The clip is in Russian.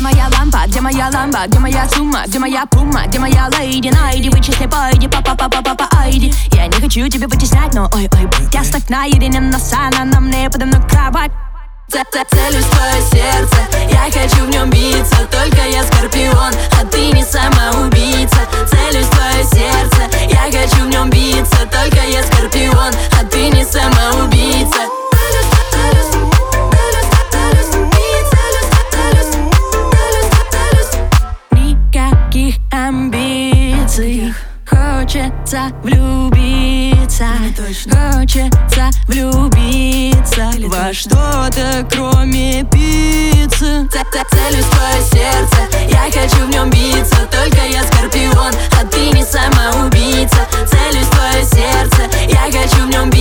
моя лампа, где моя ламба, где моя сумма, где моя пума, где моя лейди, найди, вычисли, пойди, папа, айди. Я не хочу тебя потеснять, но ой-ой, будь я так наедине, насана на мне подо мной кровать. Целюсь в твое сердце, я хочу в нем биться. Только я скорпион, а ты не самоубийца. Целюсь в твое сердце, я хочу в нем биться. Только я скорпион, а ты не самоубийца. Никаких амбиций, хочется влюбиться. Хочется влюбиться во что-то, кроме пиццы. Целюсь в твое сердце, я хочу в нем биться. Только я скорпион, а ты не самоубийца. Целюсь в твое сердце, я хочу в нем